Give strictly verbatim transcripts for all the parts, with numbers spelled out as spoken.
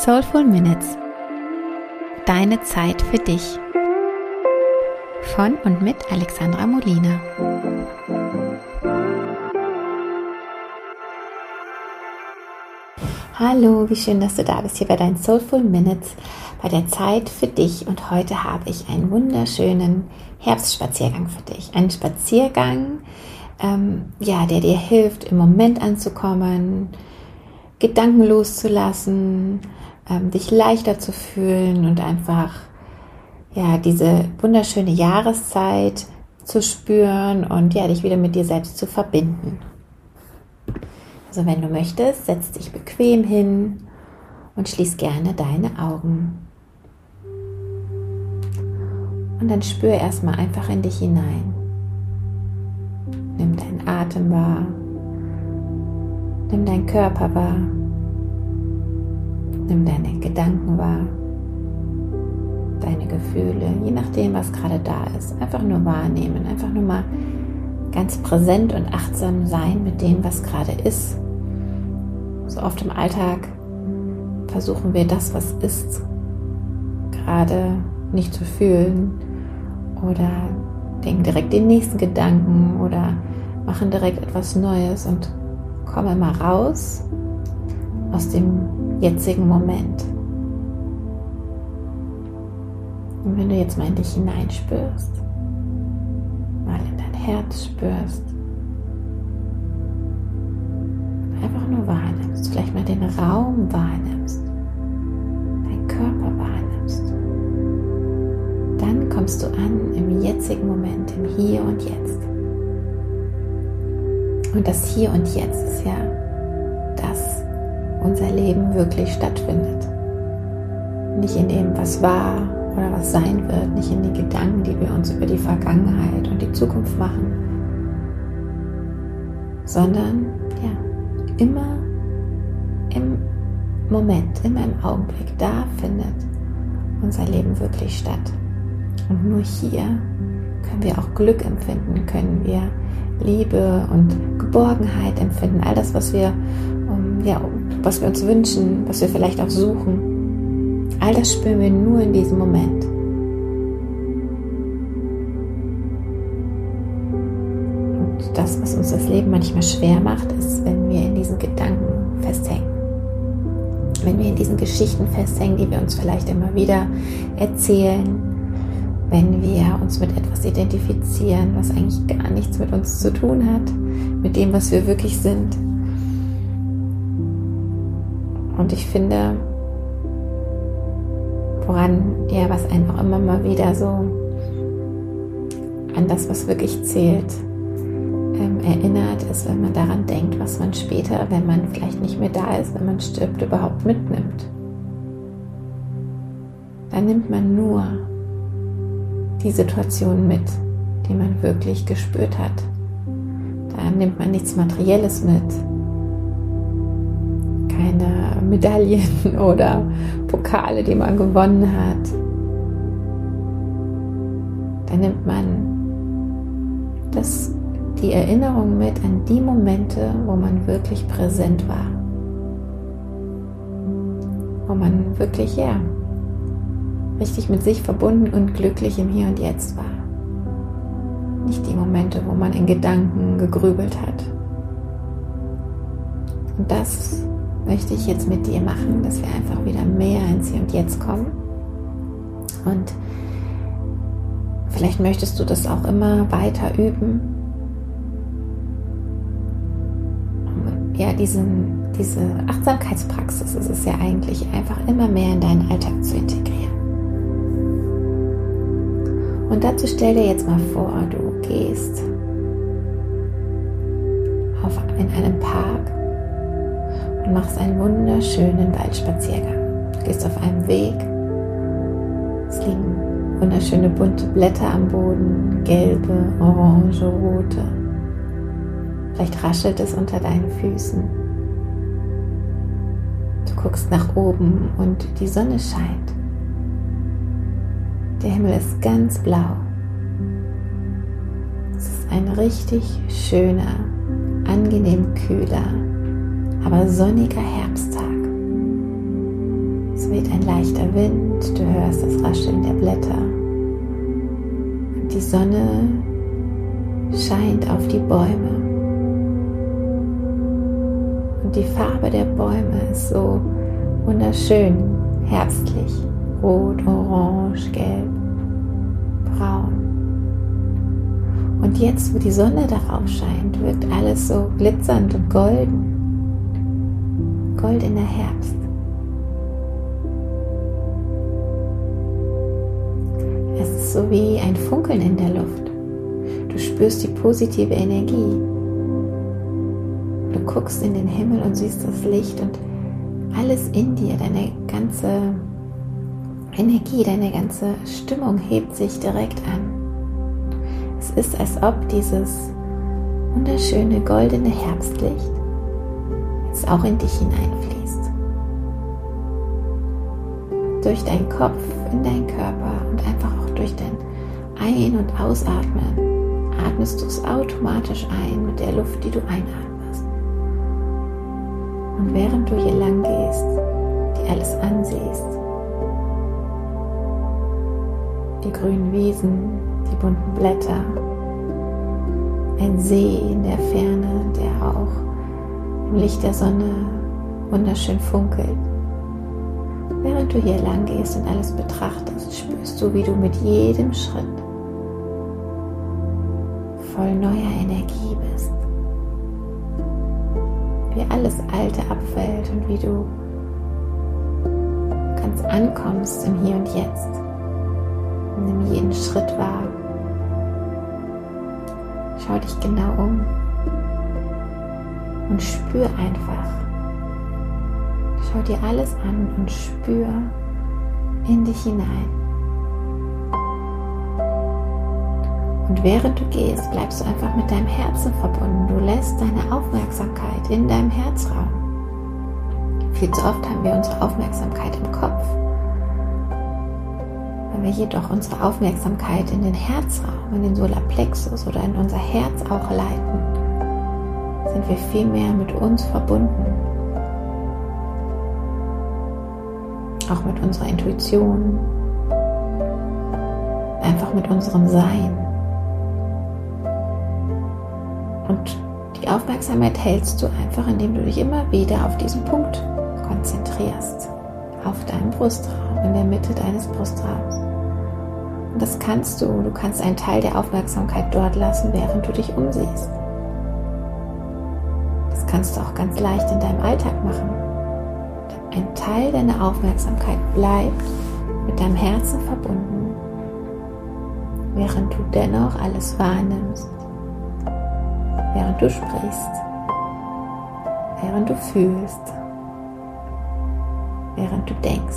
Soulful Minutes. Deine Zeit für dich. Von und mit Alexandra Molina. Hallo, wie schön, dass du da bist hier bei deinen Soulful Minutes, bei der Zeit für dich. Und heute habe ich einen wunderschönen Herbstspaziergang für dich. Einen Spaziergang, ähm, ja, der dir hilft, im Moment anzukommen, Gedanken loszulassen, ähm, dich leichter zu fühlen und einfach ja, diese wunderschöne Jahreszeit zu spüren und ja, dich wieder mit dir selbst zu verbinden. Also wenn du möchtest, setz dich bequem hin und schließ gerne deine Augen. Und dann spür erstmal einfach in dich hinein. Nimm deinen Atem wahr. Nimm deinen Körper wahr. Nimm deine Gedanken wahr. Deine Gefühle, je nachdem, was gerade da ist. Einfach nur wahrnehmen, einfach nur mal ganz präsent und achtsam sein mit dem, was gerade ist. So oft im Alltag versuchen wir das, was ist, gerade nicht zu fühlen oder denken direkt den nächsten Gedanken oder machen direkt etwas Neues und kommen mal raus aus dem jetzigen Moment. Und wenn du jetzt mal in dich hineinspürst, mal in dein Herz spürst, einfach nur wahrnimmst, vielleicht mal den Raum wahrnimmst, deinen Körper wahrnimmst, dann kommst du an im jetzigen Moment, im Hier und Jetzt. Und das Hier und Jetzt ist ja das, wo unser Leben wirklich stattfindet. Nicht in dem, was war oder was sein wird, nicht in den Gedanken, die wir uns über die Vergangenheit und die Zukunft machen, sondern ja, immer im Moment, immer im Augenblick, da findet unser Leben wirklich statt. Und nur hier können wir auch Glück empfinden, können wir Liebe und Geborgenheit empfinden, all das, was wir, um, ja, was wir uns wünschen, was wir vielleicht auch suchen. All das spüren wir nur in diesem Moment. Und das, was uns das Leben manchmal schwer macht, ist, wenn wir in diesen Gedanken festhängen. Wenn wir in diesen Geschichten festhängen, die wir uns vielleicht immer wieder erzählen. Wenn wir uns mit etwas identifizieren, was eigentlich gar nichts mit uns zu tun hat, mit dem, was wir wirklich sind. Und ich finde, woran, ja, was einfach immer mal wieder so an das, was wirklich zählt, ähm, erinnert, ist, wenn man daran denkt, was man später, wenn man vielleicht nicht mehr da ist, wenn man stirbt, überhaupt mitnimmt. Dann nimmt man nur die Situation mit, die man wirklich gespürt hat. Da nimmt man nichts Materielles mit. Keine Medaillen oder Pokale, die man gewonnen hat. Da nimmt man das, die Erinnerung mit an die Momente, wo man wirklich präsent war. Wo man wirklich, ja, richtig mit sich verbunden und glücklich im Hier und Jetzt war. Nicht die Momente, wo man in Gedanken gegrübelt hat. Und das möchte ich jetzt mit dir machen, dass wir einfach wieder mehr ins Hier und Jetzt kommen. Und vielleicht möchtest du das auch immer weiter üben. Ja, diesen, diese Achtsamkeitspraxis ist es ja eigentlich, einfach immer mehr in deinen Alltag zu integrieren. Und dazu stell dir jetzt mal vor, du gehst auf, in einen Park und machst einen wunderschönen Waldspaziergang. Du gehst auf einem Weg, es liegen wunderschöne bunte Blätter am Boden, gelbe, orange, rote. Vielleicht raschelt es unter deinen Füßen. Du guckst nach oben und die Sonne scheint. Der Himmel ist ganz blau. Es ist ein richtig schöner, angenehm kühler, aber sonniger Herbsttag. weht ein leichter Wind, du hörst das Rascheln der Blätter. Und die Sonne scheint auf die Bäume. Und die Farbe der Bäume ist so wunderschön, herbstlich. Rot, orange, gelb, braun. Und jetzt, wo die Sonne darauf scheint, wirkt alles so glitzernd und golden. Goldener Herbst. Es ist so wie ein Funkeln in der Luft. Du spürst die positive Energie. Du guckst in den Himmel und siehst das Licht und alles in dir, deine ganze Energie, deine ganze Stimmung hebt sich direkt an. Es ist, als ob dieses wunderschöne goldene Herbstlicht jetzt auch in dich hineinfließt. Durch deinen Kopf, in deinen Körper und einfach auch durch dein Ein- und Ausatmen atmest du es automatisch ein mit der Luft, die du einatmest. Und während du hier lang gehst, dir alles ansiehst, die grünen Wiesen, die bunten Blätter, ein See in der Ferne, der auch im Licht der Sonne wunderschön funkelt. Während du hier lang gehst und alles betrachtest, spürst du, wie du mit jedem Schritt voll neuer Energie bist. Wie alles Alte abfällt und wie du ganz ankommst im Hier und Jetzt. Nimm jeden Schritt wahr. Schau dich genau um und spür einfach. Schau dir alles an und spür in dich hinein. Und während du gehst, bleibst du einfach mit deinem Herzen verbunden. Du lässt deine Aufmerksamkeit in deinem Herzraum. Viel zu oft haben wir unsere Aufmerksamkeit im Kopf. Wenn wir jedoch unsere Aufmerksamkeit in den Herzraum, in den Solarplexus oder in unser Herz auch leiten, sind wir viel mehr mit uns verbunden. Auch mit unserer Intuition, einfach mit unserem Sein. Und die Aufmerksamkeit hältst du einfach, indem du dich immer wieder auf diesen Punkt konzentrierst, auf deinen Brustraum, in der Mitte deines Brustraums. Und das kannst du, du kannst einen Teil der Aufmerksamkeit dort lassen, während du dich umsiehst. Das kannst du auch ganz leicht in deinem Alltag machen. Ein Teil deiner Aufmerksamkeit bleibt mit deinem Herzen verbunden, während du dennoch alles wahrnimmst, während du sprichst, während du fühlst, während du denkst.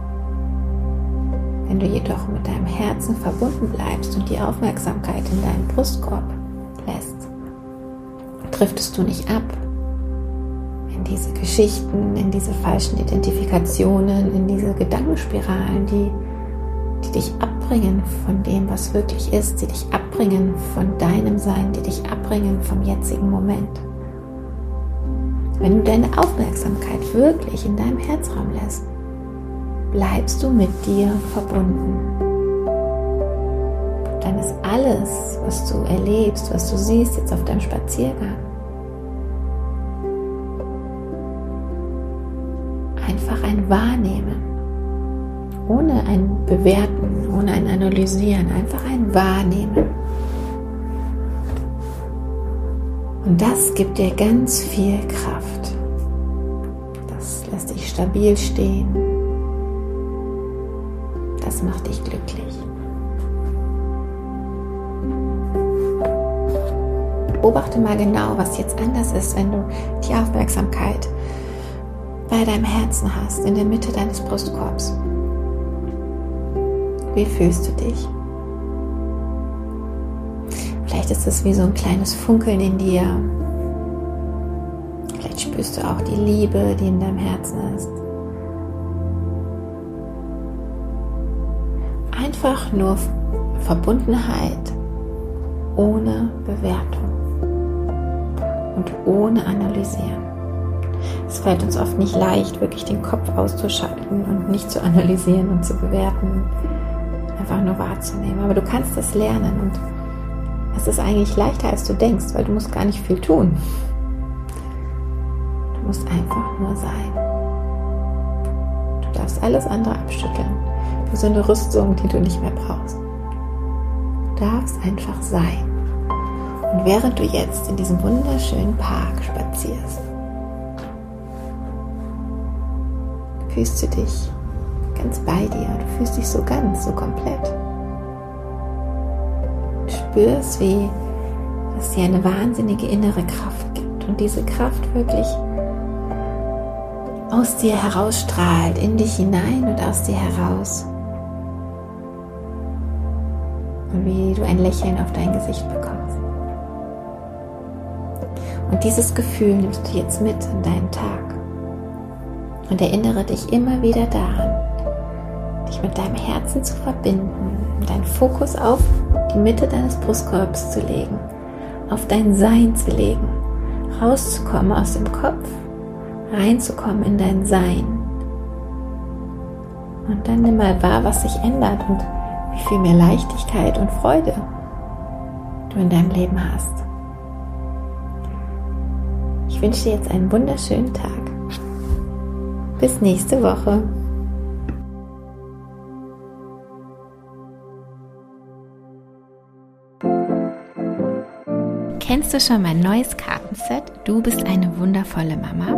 Wenn du jedoch mit deinem Herzen verbunden bleibst und die Aufmerksamkeit in deinen Brustkorb lässt, driftest du nicht ab in diese Geschichten, in diese falschen Identifikationen, in diese Gedankenspiralen, die, die dich abbringen von dem, was wirklich ist, die dich abbringen von deinem Sein, die dich abbringen vom jetzigen Moment. Wenn du deine Aufmerksamkeit wirklich in deinem Herzraum lässt, bleibst du mit dir verbunden. Dann ist alles, was du erlebst, was du siehst jetzt auf deinem Spaziergang, einfach ein Wahrnehmen, ohne ein Bewerten, ohne ein Analysieren, einfach ein Wahrnehmen. Und das gibt dir ganz viel Kraft. Das lässt dich stabil stehen. Das macht dich glücklich. Beobachte mal genau, was jetzt anders ist, wenn du die Aufmerksamkeit bei deinem Herzen hast, in der Mitte deines Brustkorbs. Wie fühlst du dich? Vielleicht ist es wie so ein kleines Funkeln in dir. Vielleicht spürst du auch die Liebe, die in deinem Herzen ist. Einfach nur Verbundenheit ohne Bewertung und ohne Analysieren. Es fällt uns oft nicht leicht, wirklich den Kopf auszuschalten und nicht zu analysieren und zu bewerten, einfach nur wahrzunehmen. Aber du kannst das lernen und es ist eigentlich leichter, als du denkst, weil du musst gar nicht viel tun. Du musst einfach nur sein. Du darfst alles andere abschütteln, wie so eine Rüstung, die du nicht mehr brauchst. Du darfst einfach sein. Und während du jetzt in diesem wunderschönen Park spazierst, fühlst du dich ganz bei dir, du fühlst dich so ganz, so komplett. Du spürst, wie es dir eine wahnsinnige innere Kraft gibt und diese Kraft wirklich aus dir herausstrahlt, in dich hinein und aus dir heraus. Und wie du ein Lächeln auf dein Gesicht bekommst. Und dieses Gefühl nimmst du jetzt mit in deinen Tag. Und erinnere dich immer wieder daran, dich mit deinem Herzen zu verbinden, deinen Fokus auf die Mitte deines Brustkorbs zu legen, auf dein Sein zu legen, rauszukommen aus dem Kopf, reinzukommen in dein Sein. Und dann nimm mal wahr, was sich ändert und wie viel mehr Leichtigkeit und Freude du in deinem Leben hast. Ich wünsche dir jetzt einen wunderschönen Tag. Bis nächste Woche. Kennst du schon mein neues Kartenset? Du bist eine wundervolle Mama.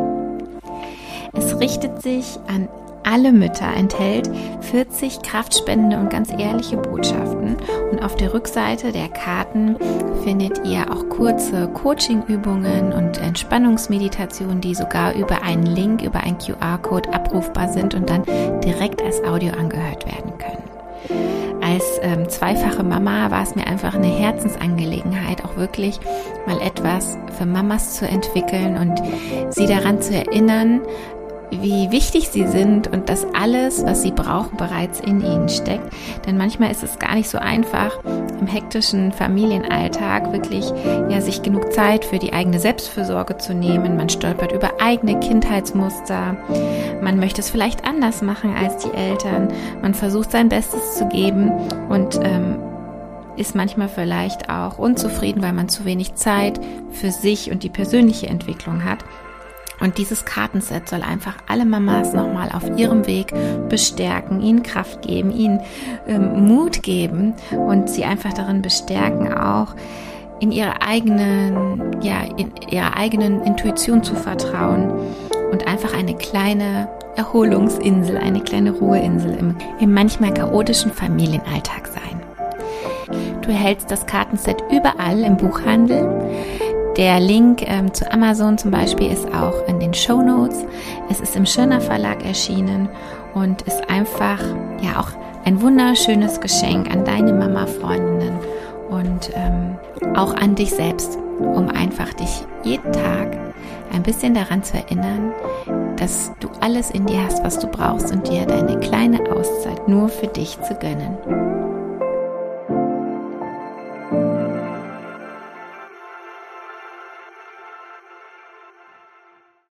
Es richtet sich an alle Mütter, enthält vierzig kraftspendende und ganz ehrliche Botschaften und auf der Rückseite der Karten findet ihr auch kurze Coaching-Übungen und Entspannungsmeditationen, die sogar über einen Link, über einen Q R-Code abrufbar sind und dann direkt als Audio angehört werden können. Als ähm, zweifache Mama war es mir einfach eine Herzensangelegenheit, auch wirklich mal etwas für Mamas zu entwickeln und sie daran zu erinnern, wie wichtig sie sind und dass alles, was sie brauchen, bereits in ihnen steckt. Denn manchmal ist es gar nicht so einfach, im hektischen Familienalltag wirklich ja, sich genug Zeit für die eigene Selbstfürsorge zu nehmen. Man stolpert über eigene Kindheitsmuster. Man möchte es vielleicht anders machen als die Eltern. Man versucht sein Bestes zu geben und ähm, ist manchmal vielleicht auch unzufrieden, weil man zu wenig Zeit für sich und die persönliche Entwicklung hat. Und dieses Kartenset soll einfach alle Mamas nochmal auf ihrem Weg bestärken, ihnen Kraft geben, ihnen ähm, Mut geben und sie einfach darin bestärken, auch in ihre eigenen, ja, in ihrer eigenen Intuition zu vertrauen und einfach eine kleine Erholungsinsel, eine kleine Ruheinsel im, im manchmal chaotischen Familienalltag sein. Du erhältst das Kartenset überall im Buchhandel. Der Link ähm, zu Amazon zum Beispiel ist auch in den Shownotes. Es ist im Schirner Verlag erschienen und ist einfach ja auch ein wunderschönes Geschenk an deine Mama-Freundinnen und ähm, auch an dich selbst, um einfach dich jeden Tag ein bisschen daran zu erinnern, dass du alles in dir hast, was du brauchst und dir deine kleine Auszeit nur für dich zu gönnen.